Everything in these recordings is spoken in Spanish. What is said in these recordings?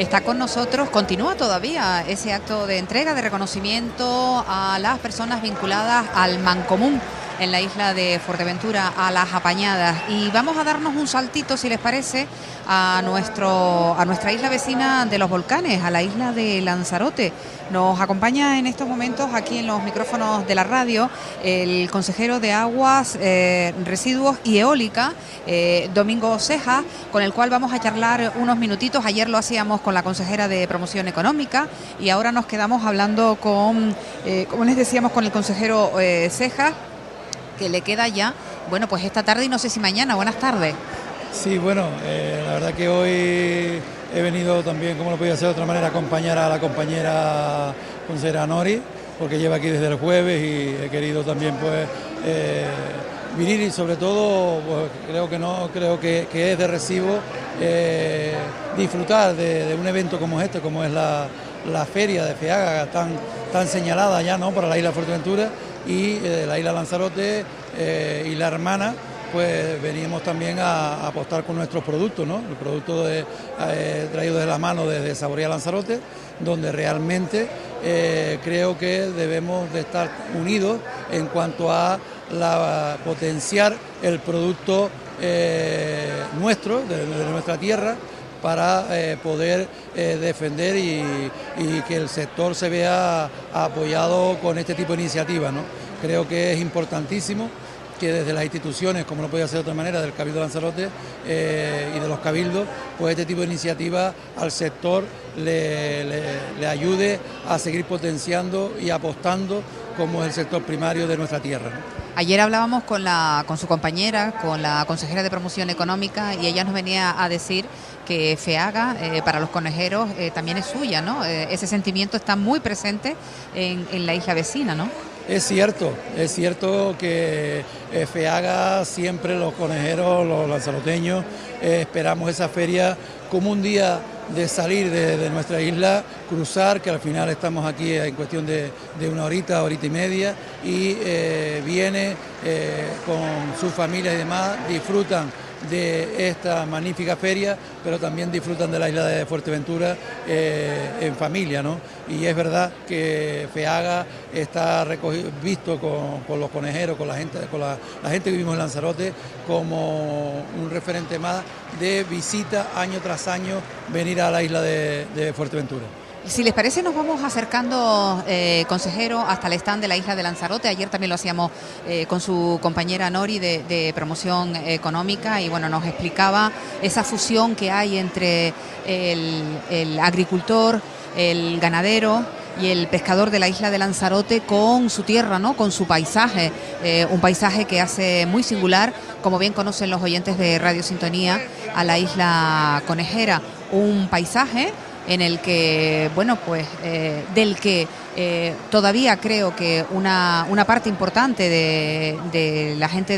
está con nosotros. Continúa todavía ese acto de entrega, de reconocimiento a las personas vinculadas al Mancomún en la isla de Fuerteventura, a las apañadas. Y vamos a darnos un saltito, si les parece, a nuestra isla vecina de los volcanes, a la isla de Lanzarote. Nos acompaña en estos momentos aquí en los micrófonos de la radio el consejero de Aguas, Residuos y Eólica, Domingo Ceja, con el cual vamos a charlar unos minutitos. Ayer lo hacíamos con la consejera de Promoción Económica y ahora nos quedamos hablando con, como les decíamos, con el consejero Ceja, que le queda ya, bueno, pues esta tarde y no sé si mañana. Buenas tardes. Sí, bueno, la verdad que hoy he venido también, como lo podía hacer de otra manera, a acompañar a la compañera consejera Nori, porque lleva aquí desde el jueves y he querido también pues venir y sobre todo pues, creo que es de recibo disfrutar de un evento como este, como es la feria de FEAGA, tan señalada ya, ¿no?, para la isla de Fuerteventura y la isla Lanzarote y la hermana. Pues venimos también a apostar con nuestros productos, ¿no? El producto traído de la mano de Saborea Lanzarote, donde realmente creo que debemos de estar unidos en cuanto a potenciar el producto nuestro, de nuestra tierra, para poder defender y que el sector se vea apoyado con este tipo de iniciativas, ¿no? Creo que es importantísimo que desde las instituciones, como no podía ser de otra manera, del Cabildo de Lanzarote y de los cabildos, pues este tipo de iniciativas al sector le ayude a seguir potenciando y apostando como es el sector primario de nuestra tierra, ¿no? Ayer hablábamos con su compañera, con la consejera de Promoción Económica, y ella nos venía a decir que FEAGA para los conejeros también es suya, ¿no? Ese sentimiento está muy presente en la isla vecina, ¿no? Es cierto que FEAGA siempre, los conejeros, los lanzaroteños, esperamos esa feria como un día de salir de nuestra isla, cruzar, que al final estamos aquí en cuestión de una horita y media, y viene con sus familias y demás, disfrutan de esta magnífica feria, pero también disfrutan de la isla de Fuerteventura en familia, ¿no? Y es verdad que FEAGA está visto con los conejeros, con la gente que vivimos en Lanzarote, como un referente más de visita año tras año, venir a la isla de Fuerteventura. Si les parece, nos vamos acercando, consejero, hasta el stand de la isla de Lanzarote. Ayer también lo hacíamos con su compañera Nori de Promoción Económica, y bueno, nos explicaba esa fusión que hay entre el agricultor, el ganadero y el pescador de la isla de Lanzarote con su tierra, ¿no?, con su paisaje, un paisaje que hace muy singular, como bien conocen los oyentes de Radio Sintonía, a la isla conejera. Un paisaje en el que, bueno, pues del que todavía creo que una parte importante de la gente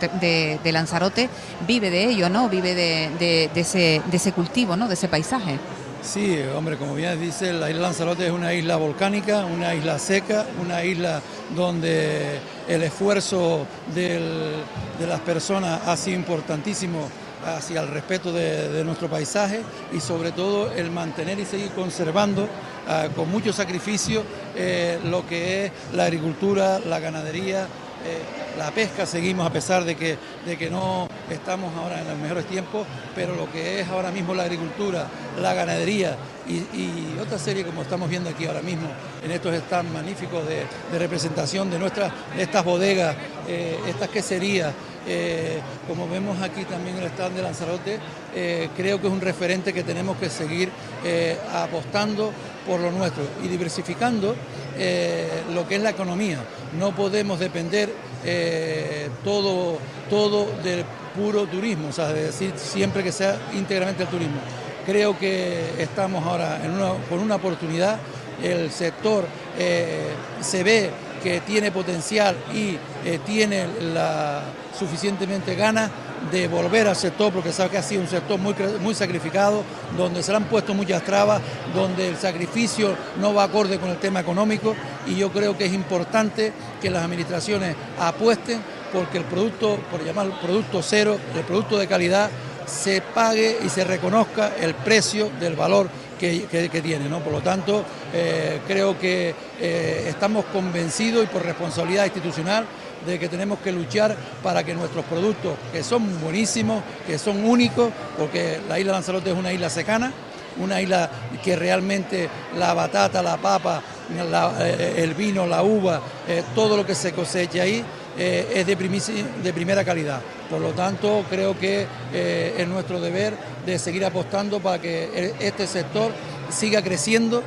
de Lanzarote vive de ello, ¿no? Vive de ese cultivo, ¿no?, de ese paisaje. Sí, hombre, como bien dice, la isla Lanzarote es una isla volcánica, una isla seca, una isla donde el esfuerzo de las personas ha sido importantísimo hacia el respeto de nuestro paisaje, y sobre todo el mantener y seguir conservando con mucho sacrificio lo que es la agricultura, la ganadería, la pesca. Seguimos, a pesar de que no estamos ahora en los mejores tiempos, pero lo que es ahora mismo la agricultura, la ganadería y otra serie, como estamos viendo aquí ahora mismo en estos stands magníficos de representación de estas bodegas, estas queserías. Como vemos aquí también el stand de Lanzarote, creo que es un referente que tenemos que seguir apostando por lo nuestro y diversificando lo que es la economía. No podemos depender todo del puro turismo, o sea, de decir siempre que sea íntegramente el turismo. Creo que estamos ahora con una oportunidad. El sector se ve que tiene potencial y tiene suficientemente ganas de volver al sector, porque sabe que ha sido un sector muy sacrificado, donde se le han puesto muchas trabas, donde el sacrificio no va acorde con el tema económico, y yo creo que es importante que las administraciones apuesten porque el producto, por llamarlo producto cero, el producto de calidad, se pague y se reconozca el precio del valor que tiene, ¿no? Por lo tanto, creo que estamos convencidos y por responsabilidad institucional de que tenemos que luchar para que nuestros productos, que son buenísimos, que son únicos, porque la isla de Lanzarote es una isla secana, una isla que realmente la batata, la papa, el vino, la uva, todo lo que se cosecha ahí es de primera calidad. Por lo tanto, creo que es nuestro deber de seguir apostando para que este sector siga creciendo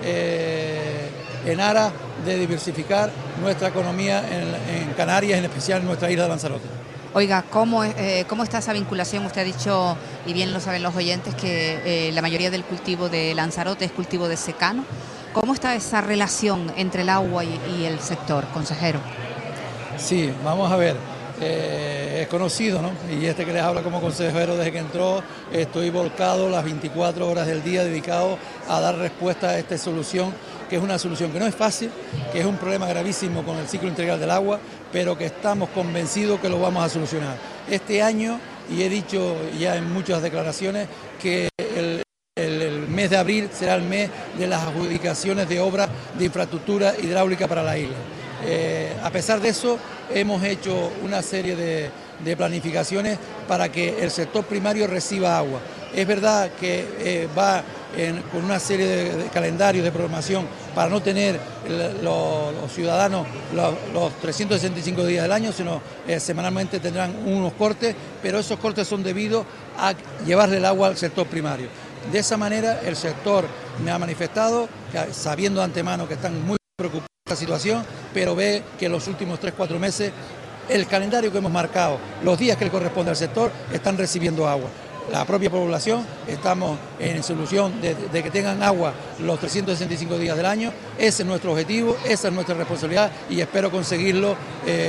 en aras de diversificar nuestra economía en Canarias, en especial en nuestra isla de Lanzarote. Oiga, ¿cómo está esa vinculación? Usted ha dicho, y bien lo saben los oyentes, que la mayoría del cultivo de Lanzarote es cultivo de secano. ¿Cómo está esa relación entre el agua y el sector, consejero? Sí, vamos a ver. Es conocido, ¿no? Y este que les habla como consejero desde que entró, estoy volcado las 24 horas del día dedicado a dar respuesta a esta solución, que es una solución que no es fácil, que es un problema gravísimo con el ciclo integral del agua, pero que estamos convencidos que lo vamos a solucionar. Este año, y he dicho ya en muchas declaraciones, que el mes de abril será el mes de las adjudicaciones de obras de infraestructura hidráulica para la isla. A pesar de eso, hemos hecho una serie de planificaciones para que el sector primario reciba agua. Es verdad que va con una serie de calendarios de programación para no tener los ciudadanos los 365 días del año, sino semanalmente tendrán unos cortes, pero esos cortes son debidos a llevarle el agua al sector primario. De esa manera, el sector me ha manifestado, que, sabiendo de antemano que están muy preocupados por esta situación, pero ve que en los últimos 3-4 meses el calendario que hemos marcado, los días que le corresponde al sector, están recibiendo agua. La propia población estamos en solución de que tengan agua los 365 días del año. Ese es nuestro objetivo, esa es nuestra responsabilidad y espero conseguirlo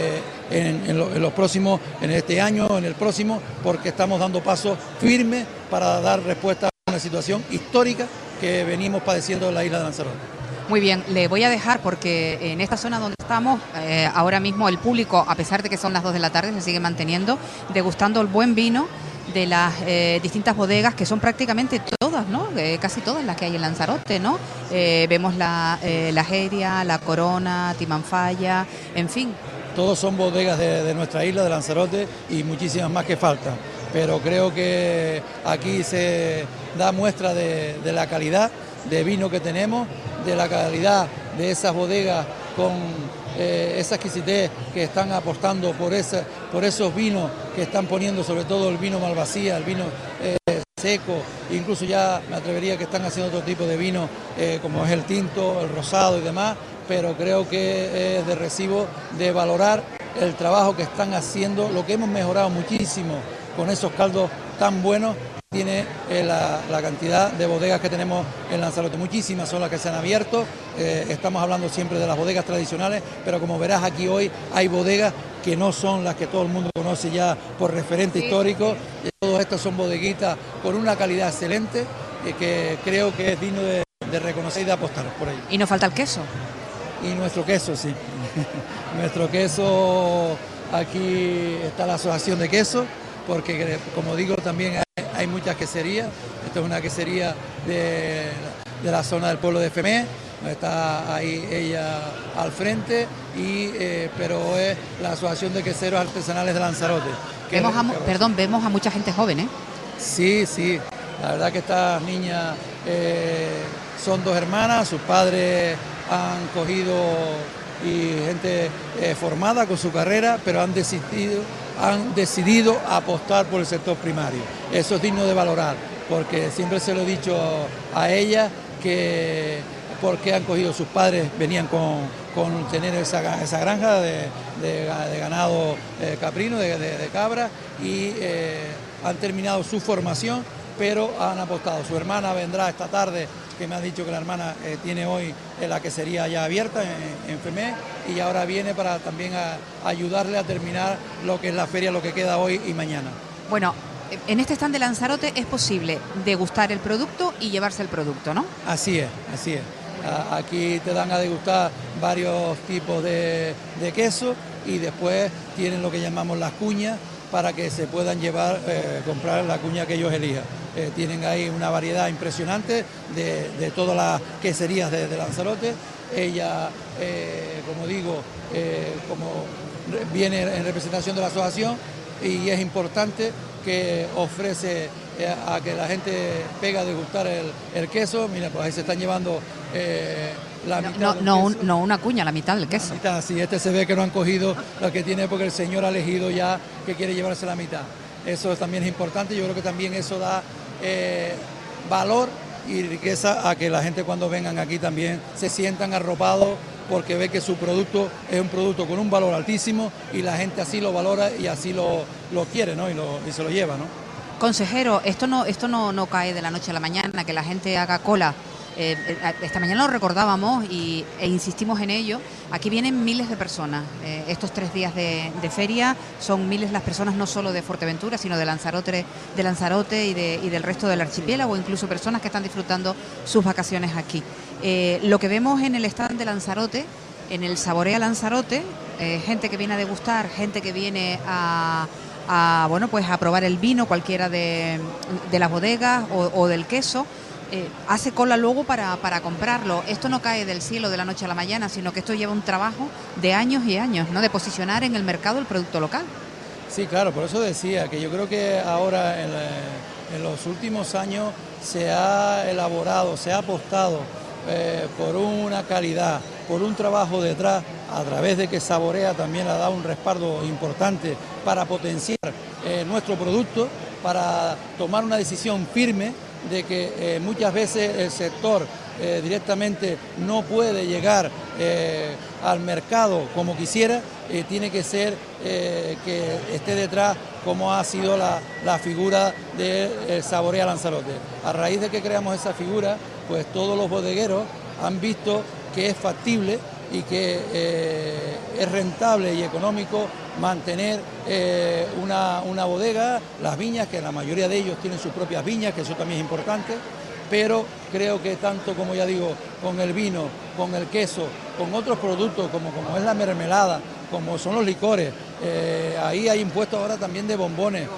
en los próximos, en este año, en el próximo, porque estamos dando pasos firmes para dar respuesta a una situación histórica que venimos padeciendo en la isla de Lanzarote. Muy bien, le voy a dejar porque en esta zona donde estamos, ahora mismo el público, a pesar de que son las 2 de la tarde, se sigue manteniendo, degustando el buen vino de las distintas bodegas, que son prácticamente todas, ¿no? Casi todas las que hay en Lanzarote, ¿no? Vemos la Jeria, la Corona, Timanfaya, en fin. Todos son bodegas de nuestra isla, de Lanzarote, y muchísimas más que faltan. Pero creo que aquí se da muestra de la calidad de vino que tenemos, de la calidad de esas bodegas con esa exquisitez que están apostando por esos vinos que están poniendo, sobre todo el vino Malvasía, el vino seco, incluso ya me atrevería que están haciendo otro tipo de vino como es el tinto, el rosado y demás, pero creo que es de recibo de valorar el trabajo que están haciendo, lo que hemos mejorado muchísimo con esos caldos tan buenos. Tiene la cantidad de bodegas que tenemos en Lanzarote. Muchísimas son las que se han abierto. Estamos hablando siempre de las bodegas tradicionales, pero como verás aquí hoy hay bodegas que no son las que todo el mundo conoce ya por referente histórico. Todas estas son bodeguitas con una calidad excelente que creo que es digno de reconocer y de apostar por ello. Y nos falta el queso. Y nuestro queso, sí. Nuestro queso, aquí está la asociación de queso, porque como digo también hay muchas queserías. Esta es una quesería de la zona del pueblo de Femé, está ahí ella al frente, pero es la Asociación de Queseros Artesanales de Lanzarote. Vemos a mucha gente joven, ¿eh? Sí, sí, la verdad que estas niñas son 2 hermanas, sus padres han cogido y gente formada con su carrera, pero han decidido apostar por el sector primario. Eso es digno de valorar, porque siempre se lo he dicho a ellas que porque han cogido, sus padres venían con tener esa granja de ganado caprino, de cabra, y han terminado su formación, pero han apostado. Su hermana vendrá esta tarde, que me ha dicho que la hermana tiene hoy la quesería ya abierta en Femé, y ahora viene para también ayudarle a terminar lo que es la feria, lo que queda hoy y mañana. Bueno, en este stand de Lanzarote es posible degustar el producto y llevarse el producto, ¿no? Así es, así es. Aquí te dan a degustar varios tipos de queso y después tienen lo que llamamos las cuñas para que se puedan llevar, comprar la cuña que ellos elijan. tienen ahí una variedad impresionante de todas las queserías de Lanzarote. Ella, como digo, como viene en representación de la asociación, y es importante que ofrece a que la gente pega a degustar el queso. Mira, pues ahí se están llevando la mitad. No una cuña, la mitad del queso. La mitad, sí, este se ve que no han cogido lo que tiene porque el señor ha elegido ya que quiere llevarse la mitad. Eso también es importante, yo creo que también eso da valor y riqueza a que la gente cuando vengan aquí también se sientan arropados, porque ve que su producto es un producto con un valor altísimo y la gente así lo valora y así lo quiere, ¿no? Y se lo lleva, ¿no? Consejero, esto no cae de la noche a la mañana, que la gente haga cola. Esta mañana lo recordábamos e insistimos en ello. Aquí vienen miles de personas. Estos 3 días de feria son miles las personas, no solo de Fuerteventura, sino de Lanzarote y del resto del archipiélago, incluso personas que están disfrutando sus vacaciones aquí. Lo que vemos en el stand de Lanzarote, en el Saborea Lanzarote, gente que viene a degustar, gente que viene a probar el vino, cualquiera de las bodegas o del queso. Hace cola luego para comprarlo. Esto no cae del cielo de la noche a la mañana, sino que esto lleva un trabajo de años y años, ¿no? De posicionar en el mercado el producto local. Sí, claro, por eso decía que yo creo que ahora en los últimos años se ha elaborado, se ha apostado por una calidad, por un trabajo detrás, a través de que Saborea también le ha dado un respaldo importante para potenciar nuestro producto, para tomar una decisión firme de que muchas veces el sector directamente no puede llegar al mercado como quisiera. Tiene que ser que esté detrás, como ha sido la figura de Saborea Lanzarote. A raíz de que creamos esa figura, pues todos los bodegueros han visto que es factible y que es rentable y económico mantener una bodega, las viñas, que la mayoría de ellos tienen sus propias viñas, que eso también es importante, pero creo que tanto, como ya digo, con el vino, con el queso, con otros productos como es la mermelada, como son los licores, ahí hay impuestos ahora también de bombones.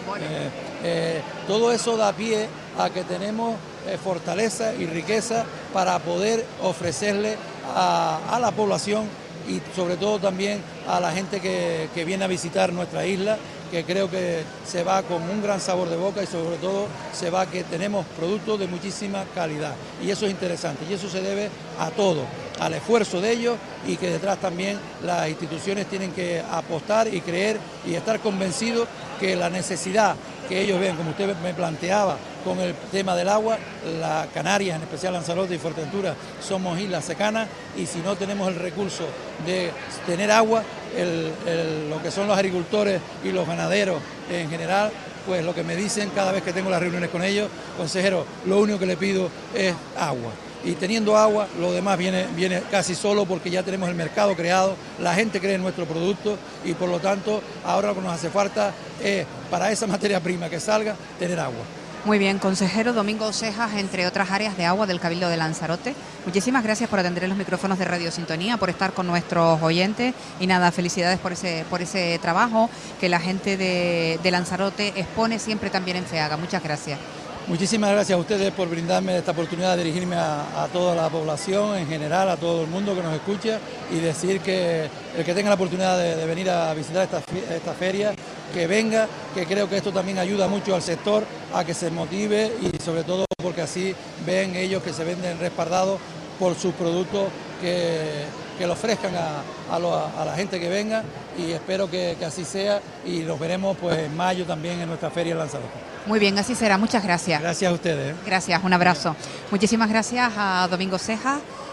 Todo eso da pie a que tenemos fortaleza y riqueza para poder ofrecerle a la población y sobre todo también a la gente que viene a visitar nuestra isla, que creo que se va con un gran sabor de boca y sobre todo se va que tenemos productos de muchísima calidad, y eso es interesante y eso se debe a todo, al esfuerzo de ellos, y que detrás también las instituciones tienen que apostar y creer y estar convencidos que la necesidad que ellos ven, como usted me planteaba con el tema del agua, la Canarias, en especial Lanzarote y Fuerteventura, somos islas secanas, y si no tenemos el recurso de tener agua, lo que son los agricultores y los ganaderos en general, pues lo que me dicen cada vez que tengo las reuniones con ellos: consejero, lo único que le pido es agua. Y teniendo agua, lo demás viene casi solo, porque ya tenemos el mercado creado, la gente cree en nuestro producto, y por lo tanto ahora lo que nos hace falta es, para esa materia prima que salga, tener agua. Muy bien, consejero Domingo Cejas, entre otras áreas de agua del Cabildo de Lanzarote. Muchísimas gracias por atender los micrófonos de Radio Sintonía, por estar con nuestros oyentes, y nada, felicidades por ese trabajo que la gente de Lanzarote expone siempre también en FEAGA. Muchas gracias. Muchísimas gracias a ustedes por brindarme esta oportunidad de dirigirme a toda la población en general, a todo el mundo que nos escucha, y decir que el que tenga la oportunidad de venir a visitar esta feria, que venga, que creo que esto también ayuda mucho al sector a que se motive, y sobre todo porque así ven ellos que se venden respaldados por sus productos, que lo ofrezcan a la gente que venga, y espero que así sea, y los veremos pues en mayo también en nuestra feria en Lanzarote. Muy bien, así será. Muchas gracias. Gracias a ustedes. Gracias, un abrazo. Muchísimas gracias a Domingo Cejas,